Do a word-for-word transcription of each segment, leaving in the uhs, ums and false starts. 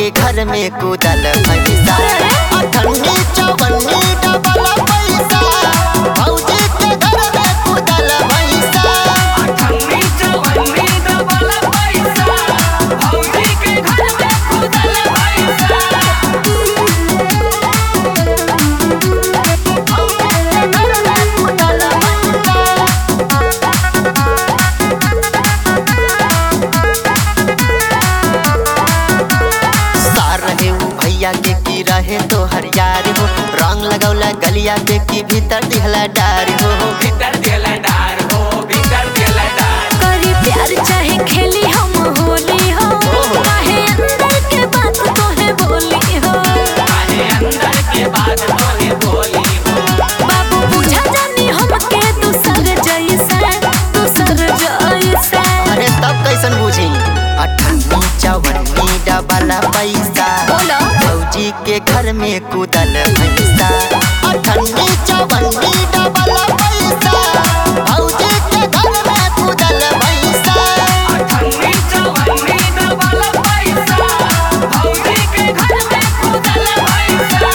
के घर में कूदल भैंसा। अठन्नी चौवन्नी डबल पैसा भौजी के घर में कूदल भैंसा। अठन्नी चौवन्नी डबल पैसा भौजी के घर में कूदल भैंसा। भैया के की रहे तो हरियार हो, रंग लगौला गलिया पे की भीतर दिहला डार हो। भीतर दिहला डार हो, भीतर दिहला डार। करी प्यार चाहे खेली हम होली हो, काहे अंदर के बात तोहे बोली हो, काहे अंदर के बात तोहे बोली हो। बाबू बुझा जानी हमके दूसर जैसा दूसर जैसा। अरे तब कैसन बुझी? अठन्नी चौवन्नी डबल पैसा भौजी के घर में कूदल भैंसा। अठन्नी चौवन्नी डबल पैसा भौजी के घर में कूदल भैंसा। अठन्नी चौवन्नी डबल पैसा भौजी के घर में कूदल भैंसा।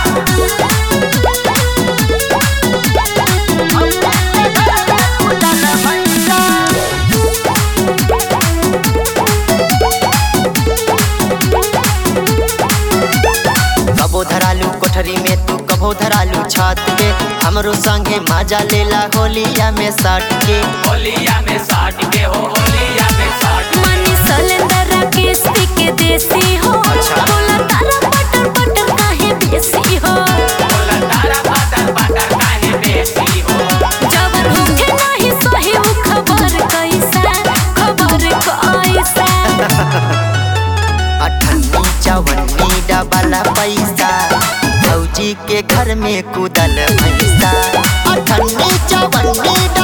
कबो धरालू कोठरी में तू कबो धरालू छत पे, हमरो संगे मजा लेला होलिया में सट के। होलिया में साट के हो, होलिया में साट। मनी सलेंदरा केसरी के देसी हो, बोला तारा पटर पटर काहे बेसी हो, बोला तारा पटर पटर काहे बेसी हो। जवन होखे नाही सही उ खबर कैसा खबर कैसा। अठन्नी चौवन्नी डबल पैसा भौजी के घर में कूदल भैंसा। अठन्नी चौवन्नी